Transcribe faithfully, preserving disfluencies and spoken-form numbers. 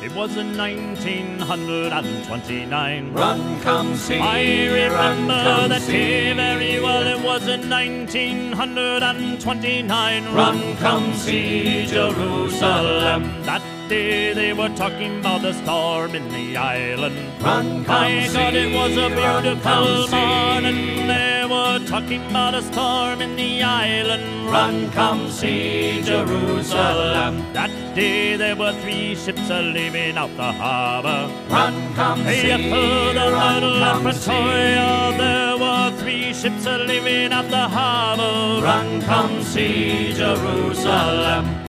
It was in nineteen twenty-nine. Run, come see, I remember run, come that see. day very well. It was in nineteen twenty-nine. Run, come see Jerusalem. That day they were talking about the storm in the island. Run, come My see, God, it was a run, beautiful come see. morning. They were talking about a storm in the island. Run, come see Jerusalem. That day there were three ships a leaving out the harbor. Run, come see, Hey, for the run, battle of come see. Pretoria, there were three ships a leaving out the harbor. Run, come see Jerusalem.